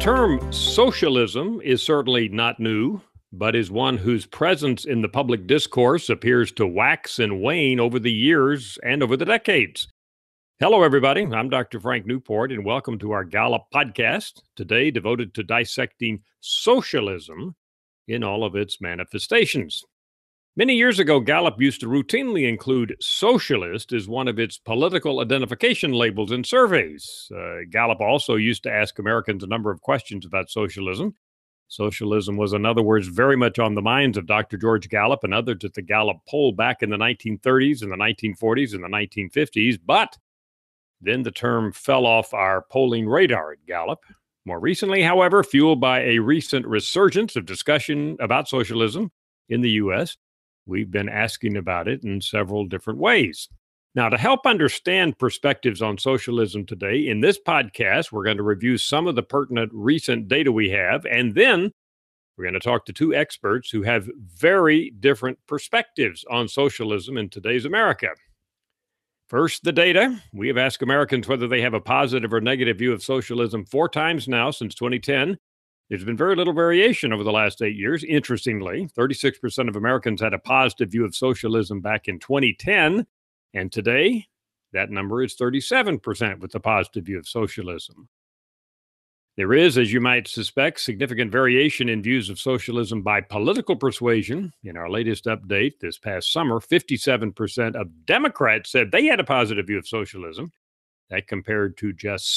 term socialism is certainly not new, but is one whose presence in the public discourse appears to wax and wane over the years and over the decades. Hello, everybody. I'm Dr. Frank Newport, and welcome to our Gallup podcast, today devoted to dissecting socialism in all of its manifestations. Many years ago, Gallup used to routinely include socialist as one of its political identification labels in surveys. Gallup also used to ask Americans a number of questions about socialism. Socialism was, in other words, very much on the minds of Dr. George Gallup and others at the Gallup poll back in the 1930s and the 1940s and the 1950s. But then the term fell off our polling radar at Gallup. More recently, however, fueled by a recent resurgence of discussion about socialism in the U.S., we've been asking about it in several different ways. Now, to help understand perspectives on socialism today, in this podcast, we're going to review some of the pertinent recent data we have, and then we're going to talk to two experts who have very different perspectives on socialism in today's America. First, the data. We have asked Americans whether they have a positive or negative view of socialism 4 times now since 2010. There's been very little variation over the last 8 years. Interestingly, 36% of Americans had a positive view of socialism back in 2010, and today that number is 37% with a positive view of socialism. There is, as you might suspect, significant variation in views of socialism by political persuasion. In our latest update this past summer, 57% of Democrats said they had a positive view of socialism. That compared to just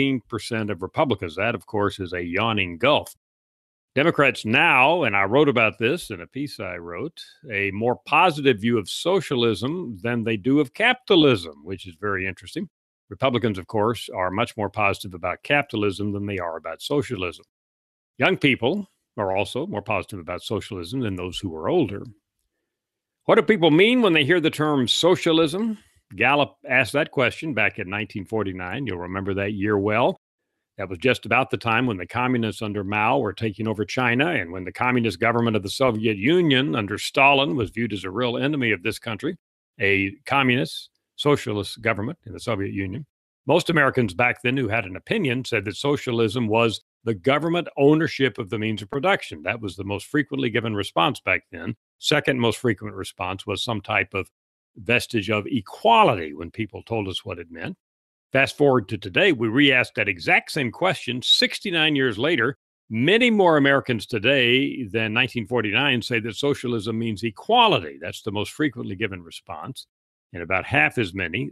16% of Republicans. That, of course, is a yawning gulf. Democrats now, and I wrote about this in a piece I wrote, a more positive view of socialism than they do of capitalism, which is very interesting. Republicans, of course, are much more positive about capitalism than they are about socialism. Young people are also more positive about socialism than those who are older. What do people mean when they hear the term socialism? Gallup asked that question back in 1949. You'll remember that year well. That was just about the time when the communists under Mao were taking over China and when the communist government of the Soviet Union under Stalin was viewed as a real enemy of this country, a communist, socialist government in the Soviet Union. Most Americans back then who had an opinion said that socialism was the government ownership of the means of production. That was the most frequently given response back then. Second most frequent response was some type of vestige of equality when people told us what it meant. Fast forward to today, we re-asked that exact same question 69 years later. Many more Americans today than 1949 say that socialism means equality. That's the most frequently given response. And about half as many,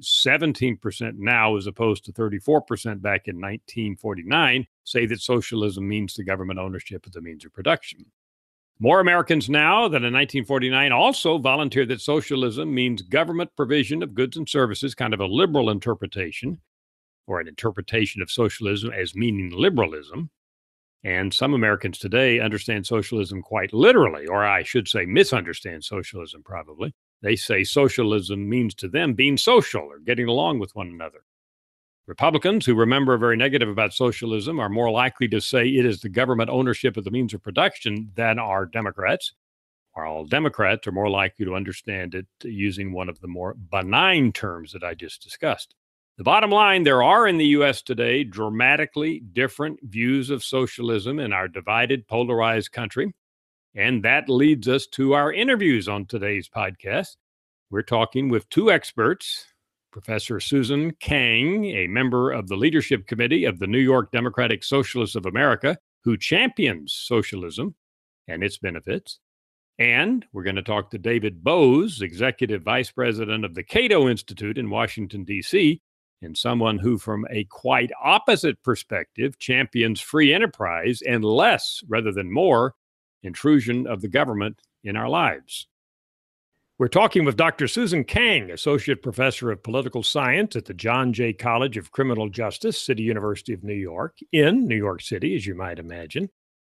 17% now as opposed to 34% back in 1949, say that socialism means the government ownership of the means of production. More Americans now than in 1949 also volunteer that socialism means government provision of goods and services, kind of a liberal interpretation, or an interpretation of socialism as meaning liberalism. And some Americans today understand socialism quite literally, or I should say misunderstand socialism probably. They say socialism means to them being social or getting along with one another. Republicans who remember very negative about socialism are more likely to say it is the government ownership of the means of production than are Democrats, while Democrats are more likely to understand it using one of the more benign terms that I just discussed. The bottom line, there are in the U.S. today dramatically different views of socialism in our divided, polarized country, and that leads us to our interviews on today's podcast. We're talking with two experts, Professor Susan Kang, a member of the leadership committee of the New York Democratic Socialists of America, who champions socialism and its benefits. And we're going to talk to David Boaz, executive vice president of the Cato Institute in Washington, D.C., and someone who, from a quite opposite perspective, champions free enterprise and less, rather than more, intrusion of the government in our lives. We're talking with Dr. Susan Kang, Associate Professor of Political Science at the John Jay College of Criminal Justice, City University of New York, in New York City, as you might imagine.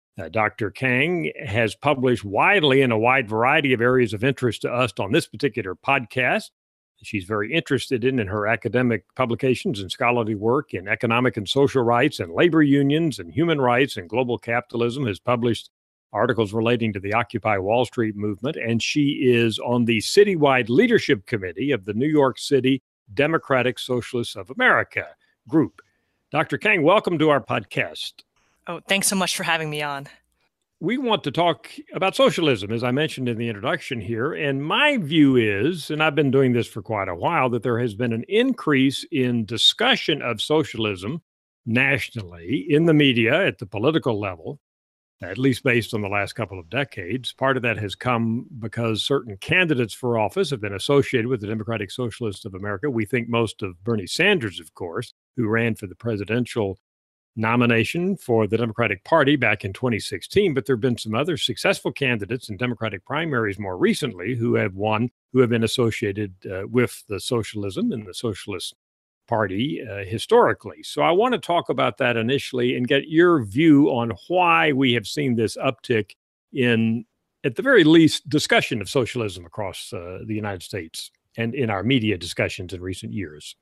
Dr. Kang has published widely in a wide variety of areas of interest to us on this particular podcast. She's very interested in her academic publications and scholarly work in economic and social rights and labor unions and human rights and global capitalism, has published articles relating to the Occupy Wall Street movement, and she is on the citywide leadership committee of the New York City Democratic Socialists of America group. Dr. Kang, welcome to our podcast. Oh, thanks so much for having me on. We want to talk about socialism, as I mentioned in the introduction here. And my view is, and I've been doing this for quite a while, that there has been an increase in discussion of socialism nationally in the media at the political level, at least based on the last couple of decades. Part of that has come because certain candidates for office have been associated with the Democratic Socialists of America. We think most of Bernie Sanders, of course, who ran for the presidential nomination for the Democratic Party back in 2016, but there have been some other successful candidates in Democratic primaries more recently who have won, who have been associated with the socialism and the Socialist Party historically. So I want to talk about that initially and get your view on why we have seen this uptick in, at the very least, discussion of socialism across the United States and in our media discussions in recent years.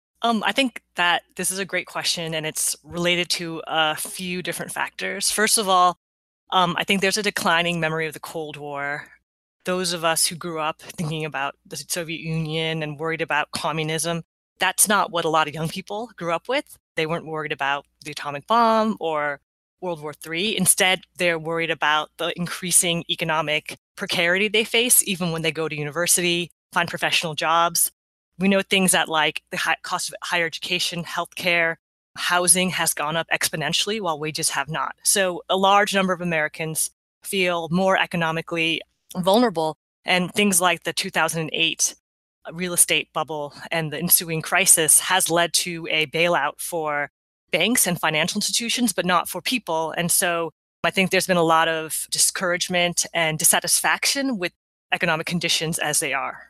I think that this is a great question, and it's related to a few different factors. First of all, I think there's a declining memory of the Cold War. Those of us who grew up thinking about the Soviet Union and worried about communism, that's not what a lot of young people grew up with. They weren't worried about the atomic bomb or World War III. Instead, they're worried about the increasing economic precarity they face, even when they go to university, find professional jobs. We know things that like the cost of higher education, healthcare, housing has gone up exponentially while wages have not. So a large number of Americans feel more economically vulnerable, and things like the 2008 real estate bubble and the ensuing crisis has led to a bailout for banks and financial institutions, but not for people. And so I think there's been a lot of discouragement and dissatisfaction with economic conditions as they are.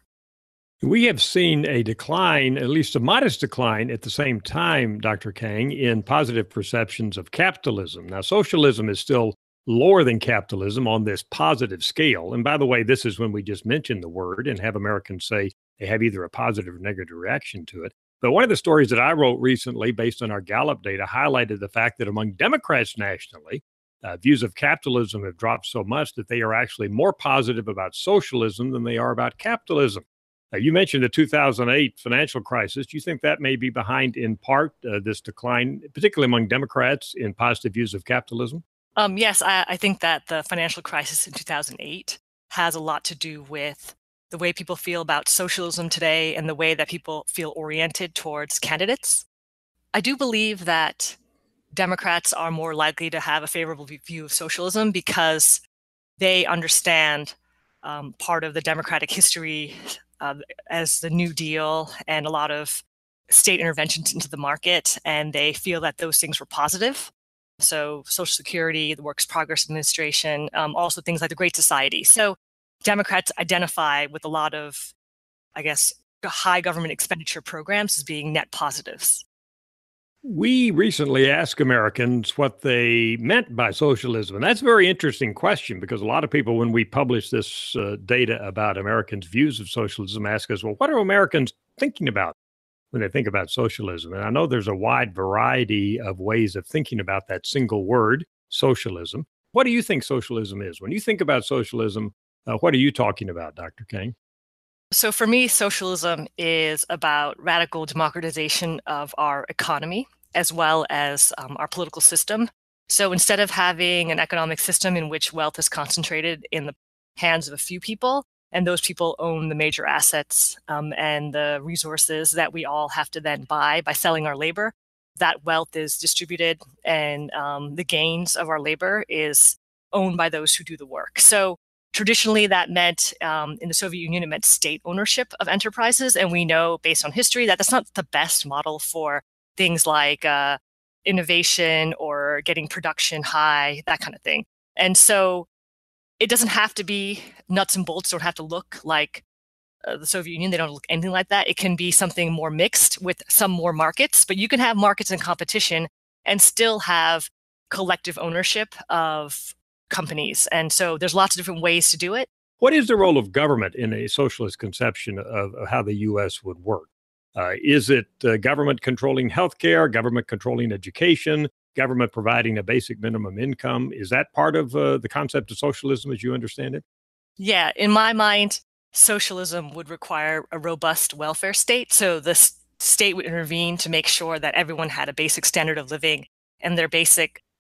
We have seen a decline, at least a modest decline, at the same time, Dr. Kang, in positive perceptions of capitalism. Now, socialism is still lower than capitalism on this positive scale. And by the way, this is when we just mention the word and have Americans say they have either a positive or negative reaction to it. But one of the stories that I wrote recently, based on our Gallup data, highlighted the fact that among Democrats nationally, views of capitalism have dropped so much that they are actually more positive about socialism than they are about capitalism. You mentioned the 2008 financial crisis. Do you think that may be behind, in part, this decline, particularly among Democrats, in positive views of capitalism? Yes, I think that the financial crisis in 2008 has a lot to do with the way people feel about socialism today and the way that people feel oriented towards candidates. I do believe that Democrats are more likely to have a favorable view of socialism because they understand part of the Democratic history as the New Deal and a lot of state interventions into the market, and they feel that those things were positive. So Social Security, the Works Progress Administration, also things like the Great Society. So Democrats identify with a lot of, I guess, high government expenditure programs as being net positives. We recently asked Americans what they meant by socialism. And that's a very interesting question because a lot of people, when we publish this data about Americans' views of socialism, ask us, well, what are Americans thinking about when they think about socialism? And I know there's a wide variety of ways of thinking about that single word, socialism. What do you think socialism is? When you think about socialism, what are you talking about, Dr. Kang? So for me, socialism is about radical democratization of our economy as well as our political system. So instead of having an economic system in which wealth is concentrated in the hands of a few people, and those people own the major assets and the resources that we all have to then buy by selling our labor, that wealth is distributed and the gains of our labor is owned by those who do the work. So traditionally, that meant in the Soviet Union, it meant state ownership of enterprises. And we know based on history that that's not the best model for things like innovation or getting production high, that kind of thing. And so it doesn't have to be nuts and bolts, don't have to look like the Soviet Union. They don't look anything like that. It can be something more mixed with some more markets, but you can have markets in competition and still have collective ownership of companies. And so there's lots of different ways to do it. What is the role of government in a socialist conception of how the U.S. would work? Is it government controlling healthcare, government controlling education, government providing a basic minimum income? Is that part of the concept of socialism as you understand it? Yeah, in my mind, socialism would require a robust welfare state. So the state would intervene to make sure that everyone had a basic standard of living and their basic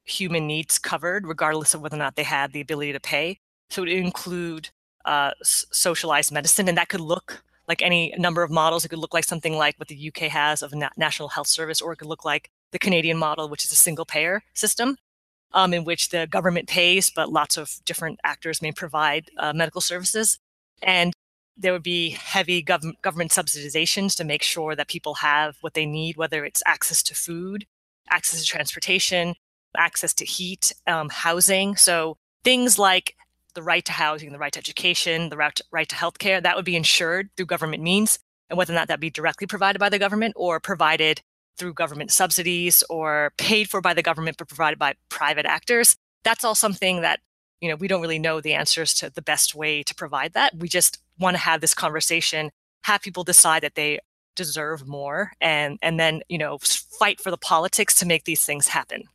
human needs covered, regardless of whether or not they had the ability to pay. So it would include socialized medicine, and that could look like any number of models. It could look like something like what the UK has of a National Health Service, or it could look like the Canadian model, which is a single payer system, in which the government pays, but lots of different actors may provide medical services. And there would be heavy government subsidizations to make sure that people have what they need, whether it's access to food, access to transportation, access to heat, housing. So things like the right to housing, the right to education, the right to healthcare, that would be ensured through government means, and whether or not that be directly provided by the government or provided through government subsidies or paid for by the government but provided by private actors. That's all something that, we don't really know the answers to the best way to provide that. We just want to have this conversation, have people decide that they deserve more, and then, fight for the politics to make these things happen.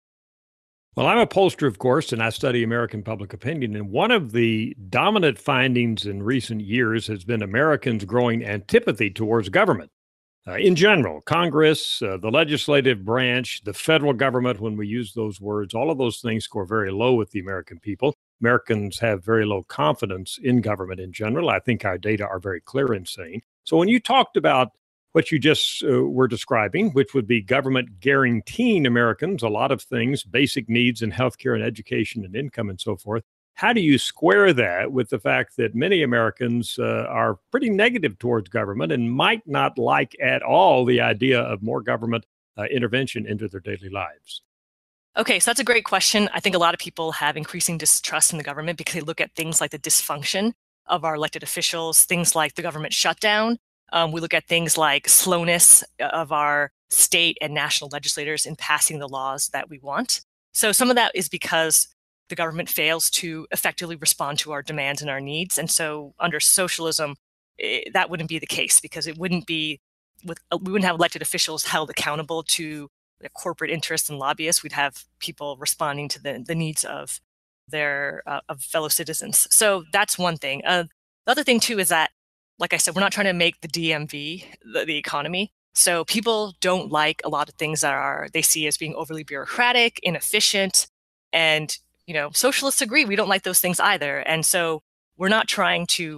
Well, I'm a pollster, of course, and I study American public opinion. And one of the dominant findings in recent years has been Americans' growing antipathy towards government. In general, Congress, the legislative branch, the federal government, when we use those words, all of those things score very low with the American people. Americans have very low confidence in government in general. I think our data are very clear in saying. So when you talked about what you just were describing, which would be government guaranteeing Americans a lot of things, basic needs in healthcare and education and income and so forth, how do you square that with the fact that many Americans are pretty negative towards government and might not like at all the idea of more government intervention into their daily lives? Okay, so that's a great question. I think a lot of people have increasing distrust in the government because they look at things like the dysfunction of our elected officials, things like the government shutdown. We look at things like slowness of our state and national legislators in passing the laws that we want. So some of that is because the government fails to effectively respond to our demands and our needs. And so under socialism, that wouldn't be the case, because it wouldn't be we wouldn't have elected officials held accountable to the corporate interests and lobbyists. We'd have people responding to the needs of their of fellow citizens. So that's one thing. The other thing, too, is that, like I said, we're not trying to make the DMV the economy. So people don't like a lot of things that they see as being overly bureaucratic, inefficient, and socialists agree we don't like those things either. And so we're not trying to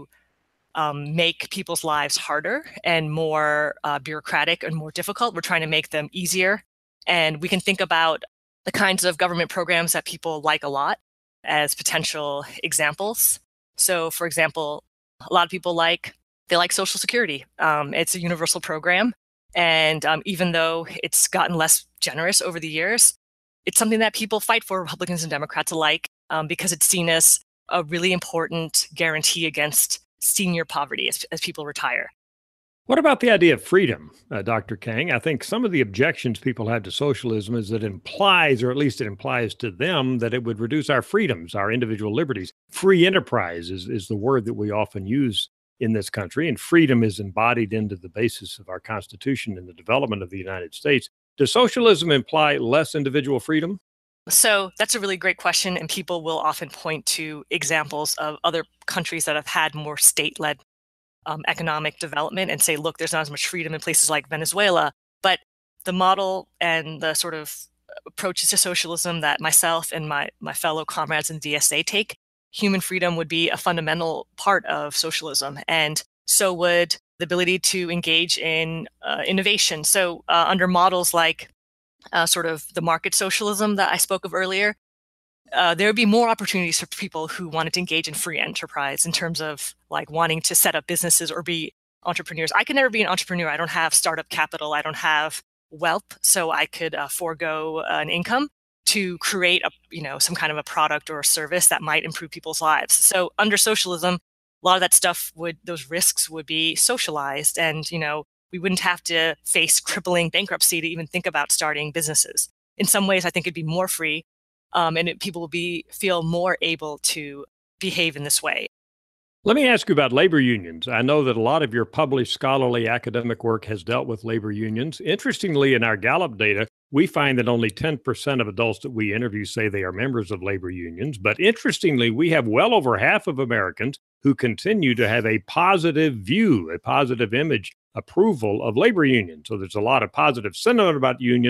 make people's lives harder and more bureaucratic and more difficult. We're trying to make them easier. And we can think about the kinds of government programs that people like a lot as potential examples. So, for example, a lot of people like Social Security. It's a universal program. And even though it's gotten less generous over the years, it's something that people fight for, Republicans and Democrats alike, because it's seen as a really important guarantee against senior poverty as people retire. What about the idea of freedom, Dr. Kang? I think some of the objections people have to socialism is that it implies, or at least it implies to them, that it would reduce our freedoms, our individual liberties. Free enterprise is the word that we often use in this country, and freedom is embodied into the basis of our Constitution and the development of the United States. Does socialism imply less individual freedom? So that's a really great question, and people will often point to examples of other countries that have had more state-led economic development and say, look, there's not as much freedom in places like Venezuela. But the model and the sort of approaches to socialism that myself and my fellow comrades in DSA take, human freedom would be a fundamental part of socialism. And so would the ability to engage in innovation. So under models like sort of the market socialism that I spoke of earlier, there would be more opportunities for people who wanted to engage in free enterprise in terms of like wanting to set up businesses or be entrepreneurs. I could never be an entrepreneur. I don't have startup capital. I don't have wealth. So I could forego an income to create some kind of a product or a service that might improve people's lives. So under socialism, a lot of that stuff those risks would be socialized, and we wouldn't have to face crippling bankruptcy to even think about starting businesses. In some ways, I think it'd be more free, and people will feel more able to behave in this way. Let me ask you about labor unions. I know that a lot of your published scholarly academic work has dealt with labor unions. Interestingly, in our Gallup data, we find that only 10% of adults that we interview say they are members of labor unions. But interestingly, we have well over half of Americans who continue to have a positive view, a positive image, approval of labor unions. So there's a lot of positive sentiment about unions,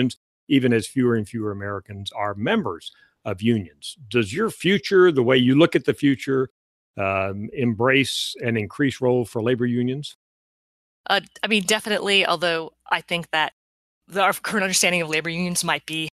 even as fewer and fewer Americans are members of unions. Does your future, the way you look at the future, embrace an increased role for labor unions? I mean, definitely, although I think that our current understanding of labor unions might be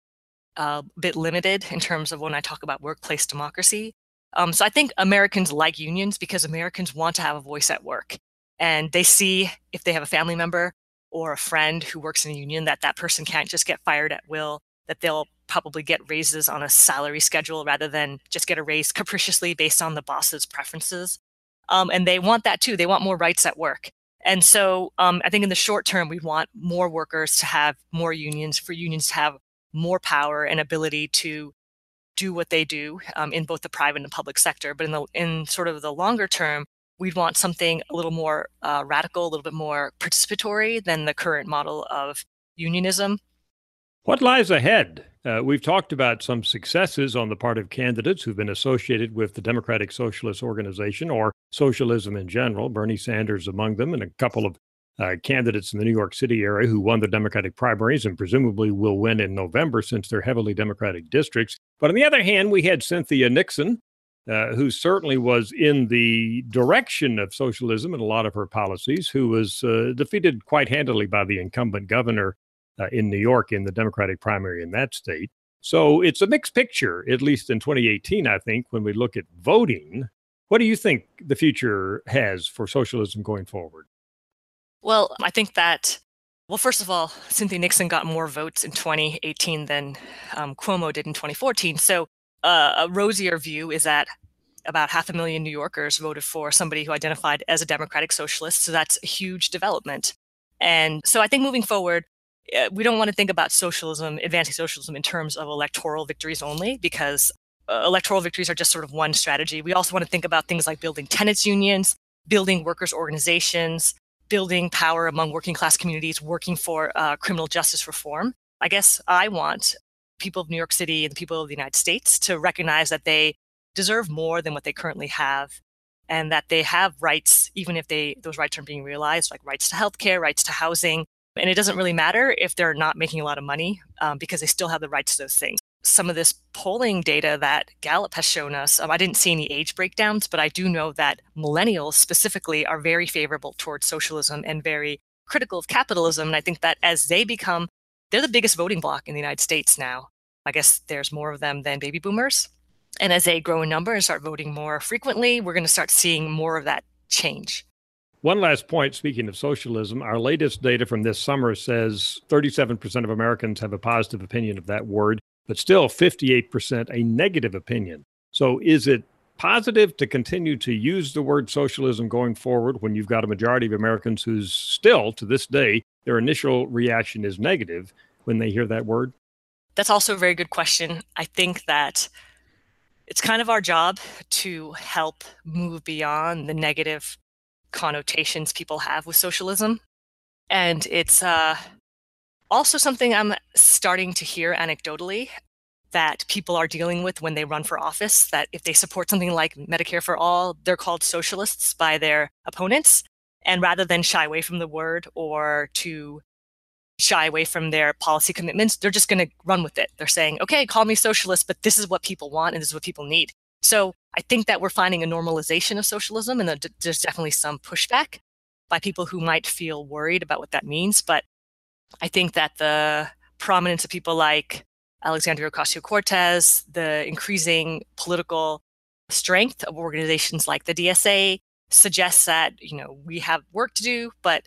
a bit limited in terms of when I talk about workplace democracy. So I think Americans like unions because Americans want to have a voice at work. And they see if they have a family member or a friend who works in a union that that person can't just get fired at will, that they'll probably get raises on a salary schedule rather than just get a raise capriciously based on the boss's preferences. And they want that too. They want more rights at work. And so I think in the short term, we want more workers to have more unions, for unions to have more power and ability to do what they do in both the private and public sector. But in sort of the longer term, we'd want something a little more radical, a little bit more participatory than the current model of unionism. What lies ahead? We've talked about some successes on the part of candidates who've been associated with the Democratic Socialist Organization or socialism in general, Bernie Sanders among them, and a couple of candidates in the New York City area who won the Democratic primaries and presumably will win in November since they're heavily Democratic districts. But on the other hand, we had Cynthia Nixon, who certainly was in the direction of socialism in a lot of her policies, who was defeated quite handily by the incumbent governor in New York in the Democratic primary in that state. So it's a mixed picture, at least in 2018, I think, when we look at voting. What do you think the future has for socialism going forward? Well, I think that, well, first of all, Cynthia Nixon got more votes in 2018 than Cuomo did in 2014. So a rosier view is that about 500,000 New Yorkers voted for somebody who identified as a democratic socialist. So that's a huge development. And so I think moving forward, we don't want to think about socialism, advancing socialism in terms of electoral victories only, because electoral victories are just sort of one strategy. We also want to think about things like building tenants unions, building workers' organizations, building power among working class communities, working for criminal justice reform. I guess I want people of New York City and the people of the United States to recognize that they deserve more than what they currently have, and that they have rights, even if those rights aren't being realized, like rights to healthcare, rights to housing. And it doesn't really matter if they're not making a lot of money because they still have the rights to those things. Some of this polling data that Gallup has shown us, I didn't see any age breakdowns, but I do know that millennials specifically are very favorable towards socialism and very critical of capitalism. And I think that as they're the biggest voting bloc in the United States now. I guess there's more of them than baby boomers. And as they grow in number and start voting more frequently, we're going to start seeing more of that change. One last point, speaking of socialism, our latest data from this summer says 37% of Americans have a positive opinion of that word, but still 58% a negative opinion. So is it positive to continue to use the word socialism going forward when you've got a majority of Americans who's still, to this day, their initial reaction is negative when they hear that word? That's also a very good question. I think that it's kind of our job to help move beyond the negative connotations people have with socialism. And it's also something I'm starting to hear anecdotally that people are dealing with when they run for office, that if they support something like Medicare for all, they're called socialists by their opponents. And rather than shy away from the word or to shy away from their policy commitments, they're just going to run with it. They're saying, okay, call me socialist, but this is what people want and this is what people need. So I think that we're finding a normalization of socialism, and there's definitely some pushback by people who might feel worried about what that means. But I think that the prominence of people like Alexandria Ocasio-Cortez, the increasing political strength of organizations like the DSA suggests that, we have work to do, but,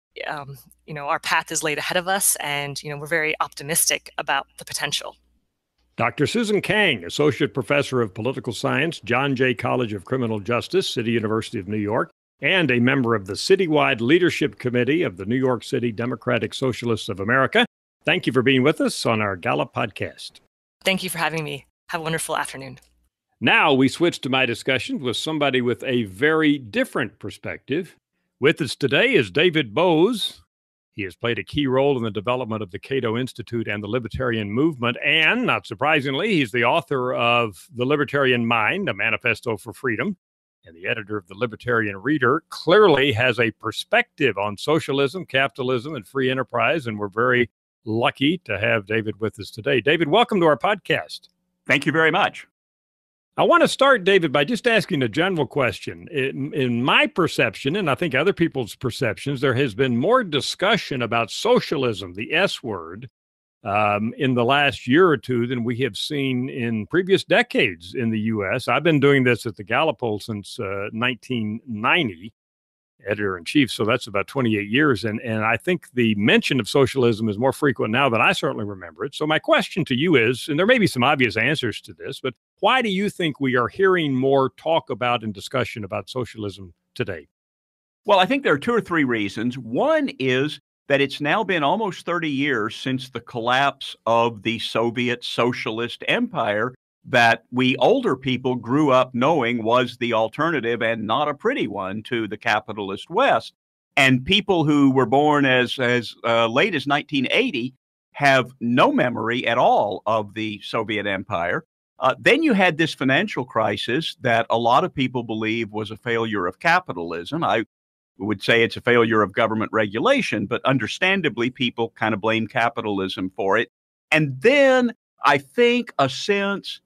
our path is laid ahead of us, and, we're very optimistic about the potential. Dr. Susan Kang, Associate Professor of Political Science, John Jay College of Criminal Justice, City University of New York, and a member of the Citywide Leadership Committee of the New York City Democratic Socialists of America. Thank you for being with us on our Gallup podcast. Thank you for having me. Have a wonderful afternoon. Now we switch to my discussion with somebody with a very different perspective. With us today is David Boaz. He has played a key role in the development of the Cato Institute and the Libertarian Movement. And, not surprisingly, he's the author of The Libertarian Mind, a Manifesto for Freedom, and the editor of The Libertarian Reader. Clearly has a perspective on socialism, capitalism, and free enterprise, and we're very lucky to have David with us today. David, welcome to our podcast. Thank you very much. I want to start, David, by just asking a general question. In my perception, and I think other people's perceptions, there has been more discussion about socialism, the S word, in the last year or two than we have seen in previous decades in the U.S. I've been doing this at the Gallup poll since 1990, editor-in-chief, so that's about 28 years. And I think the mention of socialism is more frequent now than I certainly remember it. So my question to you is, and there may be some obvious answers to this, but why do you think we are hearing more talk about and discussion about socialism today? Well, I think there are two or three reasons. One is that it's now been almost 30 years since the collapse of the Soviet socialist empire that we older people grew up knowing was the alternative and not a pretty one to the capitalist West. And people who were born as late as 1980 have no memory at all of the Soviet empire. Then you had this financial crisis that a lot of people believe was a failure of capitalism. I would say it's a failure of government regulation, but understandably, people kind of blame capitalism for it. And then I think a sense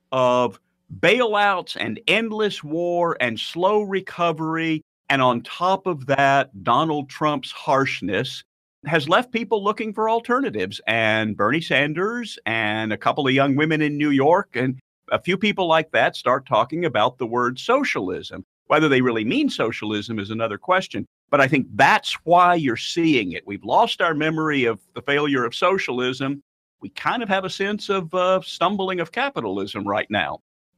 of bailouts and endless war and slow recovery. And on top of that, Donald Trump's harshness has left people looking for alternatives. And Bernie Sanders and a couple of young women in New York and a few people like that start talking about the word socialism. Whether they really mean socialism is another question. But I think that's why you're seeing it. We've lost our memory of the failure of socialism. We kind of have a sense of stumbling of capitalism right now.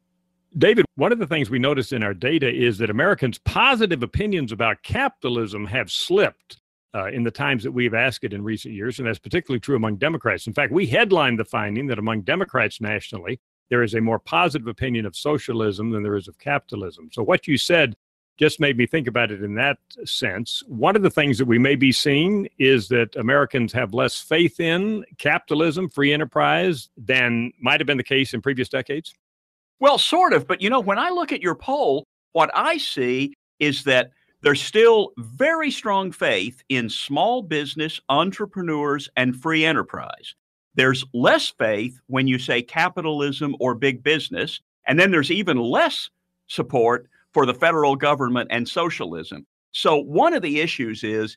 David, one of the things we notice in our data is that Americans' positive opinions about capitalism have slipped in the times that we've asked it in recent years, and that's particularly true among Democrats. In fact, we headlined the finding that among Democrats nationally, there is a more positive opinion of socialism than there is of capitalism. So what you said just made me think about it in that sense. One of the things that we may be seeing is that Americans have less faith in capitalism, free enterprise, than might have been the case in previous decades. Well, sort of. But, when I look at your poll, what I see is that there's still very strong faith in small business, entrepreneurs, and free enterprise. There's less faith when you say capitalism or big business. And then there's even less support for the federal government and socialism. So one of the issues is,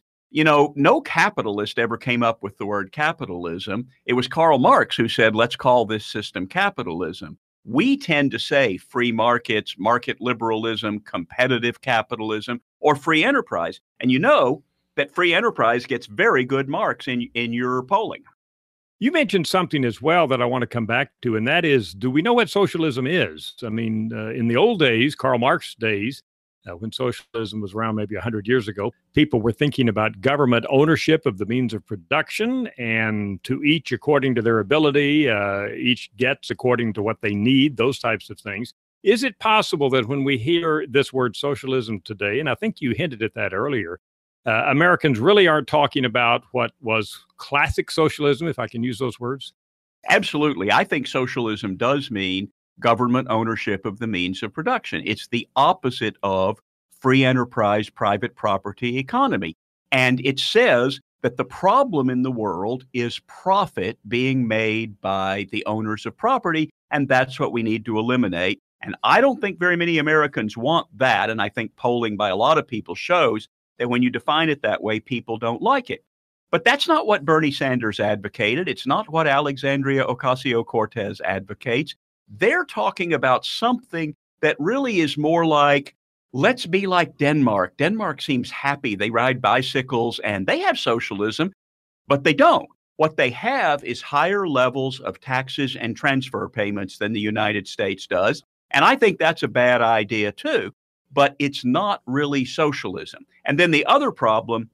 no capitalist ever came up with the word capitalism. It was Karl Marx who said, let's call this system capitalism. We tend to say free markets, market liberalism, competitive capitalism, or free enterprise. And you know that free enterprise gets very good marks in your polling. You mentioned something as well that I want to come back to, and that is, do we know what socialism is? I mean, in the old days, Karl Marx days, when socialism was around maybe 100 years ago, people were thinking about government ownership of the means of production, and to each according to their ability, each gets according to what they need, those types of things. Is it possible that when we hear this word socialism today, and I think you hinted at that earlier, Americans really aren't talking about what was classic socialism, if I can use those words? Absolutely. I think socialism does mean government ownership of the means of production. It's the opposite of free enterprise, private property economy. And it says that the problem in the world is profit being made by the owners of property, and that's what we need to eliminate. And I don't think very many Americans want that. And I think polling by a lot of people shows that when you define it that way, people don't like it. But that's not what Bernie Sanders advocated. It's not what Alexandria Ocasio-Cortez advocates. They're talking about something that really is more like, let's be like Denmark. Denmark seems happy. They ride bicycles and they have socialism, but they don't. What they have is higher levels of taxes and transfer payments than the United States does. And I think that's a bad idea too, but it's not really socialism. And then the other problem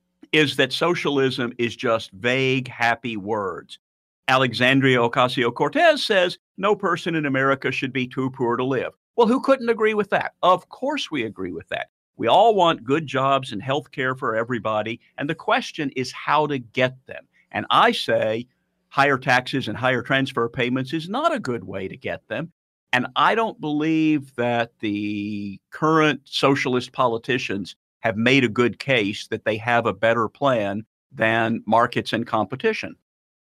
is that socialism is just vague, happy words. Alexandria Ocasio-Cortez says no person in America should be too poor to live. Well, who couldn't agree with that? Of course we agree with that. We all want good jobs and health care for everybody. And the question is how to get them. And I say higher taxes and higher transfer payments is not a good way to get them. And I don't believe that the current socialist politicians have made a good case that they have a better plan than markets and competition.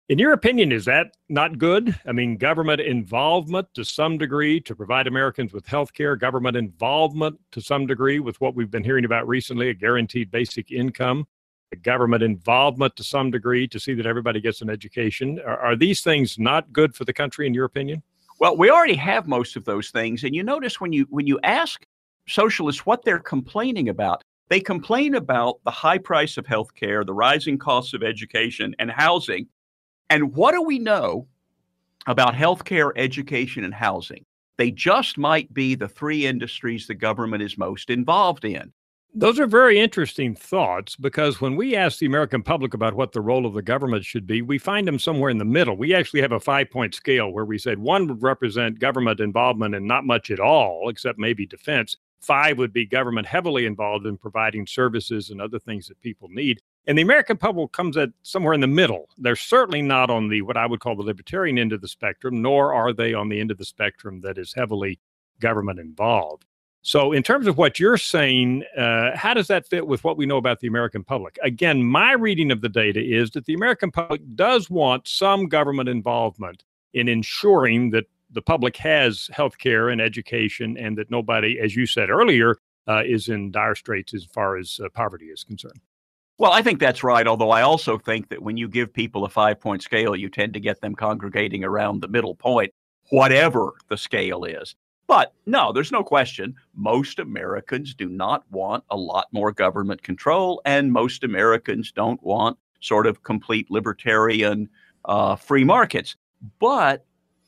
In your opinion, is that not good? I mean, government involvement to some degree to provide Americans with health care, government involvement to some degree with what we've been hearing about recently, a guaranteed basic income, government involvement to some degree to see that everybody gets an education. Are these things not good for the country, in your opinion? Well, we already have most of those things. And you notice when you ask socialists what they're complaining about, they complain about the high price of health care, the rising costs of education and housing. And what do we know about healthcare, education, and housing? They just might be the three industries the government is most involved in. Those are very interesting thoughts, because when we ask the American public about what the role of the government should be, we find them somewhere in the middle. We actually have a 5-point scale where we said 1 would represent government involvement and not much at all, except maybe defense. 5 would be government heavily involved in providing services and other things that people need. And the American public comes at somewhere in the middle. They're certainly not on the what I would call the libertarian end of the spectrum, nor are they on the end of the spectrum that is heavily government involved. So in terms of what you're saying, how does that fit with what we know about the American public? Again, my reading of the data is that the American public does want some government involvement in ensuring that the public has health care and education, and that nobody, as you said earlier, is in dire straits as far as poverty is concerned. Well, I think that's right, although I also think that when you give people a 5-point scale, you tend to get them congregating around the middle point, whatever the scale is. But no, there's no question. Most Americans do not want a lot more government control, and most Americans don't want sort of complete libertarian free markets. But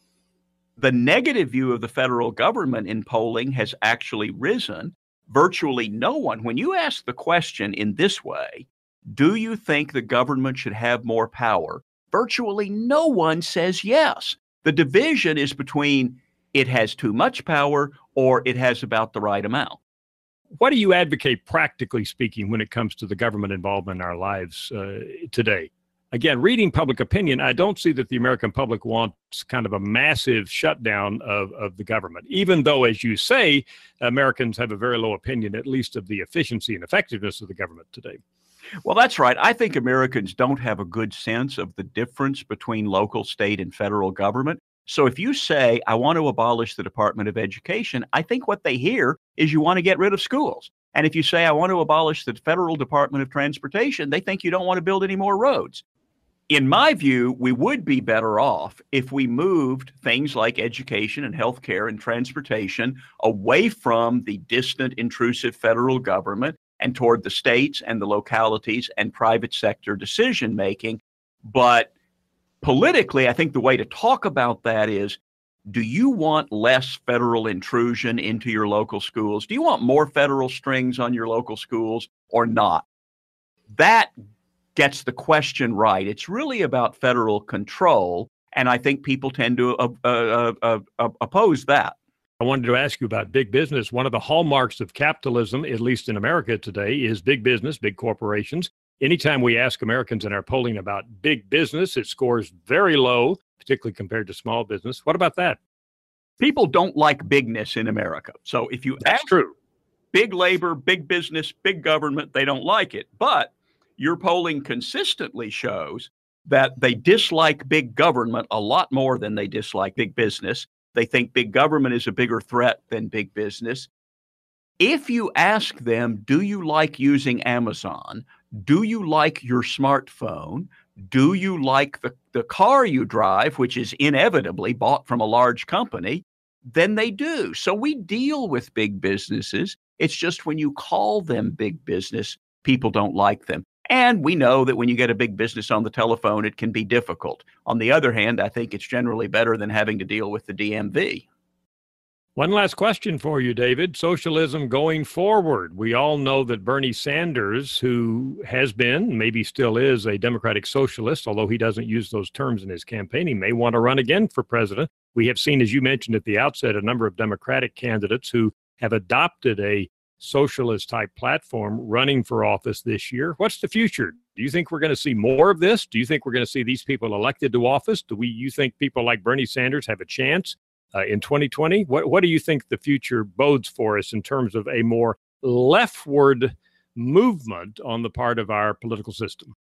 the negative view of the federal government in polling has actually risen. Virtually no one, when you ask the question in this way, do you think the government should have more power? Virtually no one says yes. The division is between it has too much power or it has about the right amount. What do you advocate, practically speaking, when it comes to the government involvement in our lives today? Again, reading public opinion, I don't see that the American public wants kind of a massive shutdown of the government, even though, as you say, Americans have a very low opinion, at least of the efficiency and effectiveness of the government today. Well, that's right. I think Americans don't have a good sense of the difference between local, state, and federal government. So if you say, I want to abolish the Department of Education, I think what they hear is you want to get rid of schools. And if you say, I want to abolish the Federal Department of Transportation, they think you don't want to build any more roads. In my view, we would be better off if we moved things like education and healthcare and transportation away from the distant, intrusive federal government and toward the states and the localities and private sector decision making. But politically, I think the way to talk about that is, do you want less federal intrusion into your local schools? Do you want more federal strings on your local schools or not? That gets the question right. It's really about federal control, and I think people tend to oppose that. I wanted to ask you about big business. One of the hallmarks of capitalism, at least in America today, is big business, big corporations. Anytime we ask Americans in our polling about big business, it scores very low, particularly compared to small business. What about that? People don't like bigness in America. So if you That's ask true. big labor, big business, big government, they don't like it. But your polling consistently shows that they dislike big government a lot more than they dislike big business. They think big government is a bigger threat than big business. If you ask them, do you like using Amazon? Do you like your smartphone? Do you like the car you drive, which is inevitably bought from a large company? Then they do. So we deal with big businesses. It's just when you call them big business, people don't like them. And we know that when you get a big business on the telephone, it can be difficult. On the other hand, I think it's generally better than having to deal with the DMV. One last question for you, David. Socialism going forward. We all know that Bernie Sanders, who has been, maybe still is, a democratic socialist, although he doesn't use those terms in his campaign, he may want to run again for president. We have seen, as you mentioned at the outset, a number of Democratic candidates who have adopted a socialist type platform running for office this year. What's the future? Do you think we're going to see more of this? Do you think we're going to see these people elected to office? You think people like Bernie Sanders have a chance in 2020? What do you think the future bodes for us in terms of a more leftward movement on the part of our political system?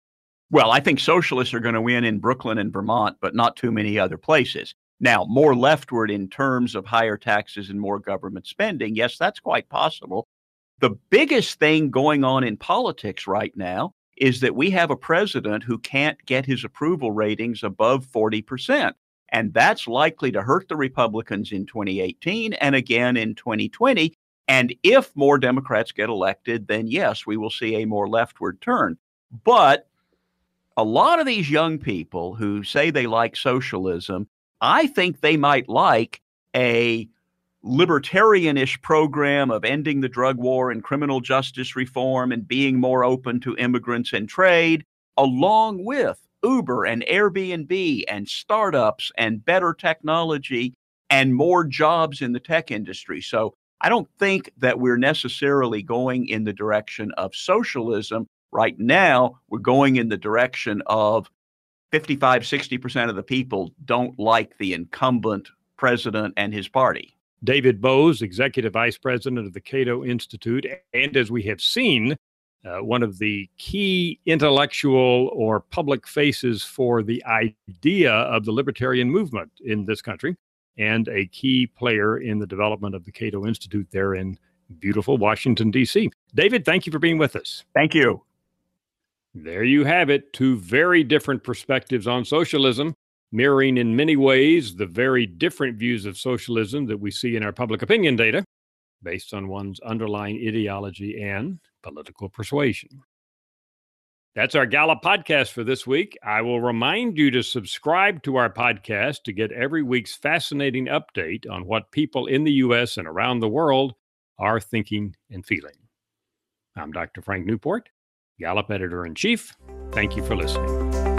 Well, I think socialists are going to win in Brooklyn and Vermont, but not too many other places. Now, more leftward in terms of higher taxes and more government spending, yes, that's quite possible. The biggest thing going on in politics right now is that we have a president who can't get his approval ratings above 40%. And that's likely to hurt the Republicans in 2018 and again in 2020. And if more Democrats get elected, then yes, we will see a more leftward turn. But a lot of these young people who say they like socialism, I think they might like a libertarianish program of ending the drug war and criminal justice reform and being more open to immigrants and trade, along with Uber and Airbnb and startups and better technology and more jobs in the tech industry. So I don't think that we're necessarily going in the direction of socialism. Right now, we're going in the direction of 55-60% of the people don't like the incumbent president and his party. David Boaz, Executive Vice President of the Cato Institute, and as we have seen, one of the key intellectual or public faces for the idea of the libertarian movement in this country, and a key player in the development of the Cato Institute there in beautiful Washington, D.C. David, thank you for being with us. Thank you. There you have it, two very different perspectives on socialism, mirroring in many ways the very different views of socialism that we see in our public opinion data, based on one's underlying ideology and political persuasion. That's our Gallup podcast for this week. I will remind you to subscribe to our podcast to get every week's fascinating update on what people in the U.S. and around the world are thinking and feeling. I'm Dr. Frank Newport, Gallup Editor-in-Chief. Thank you for listening.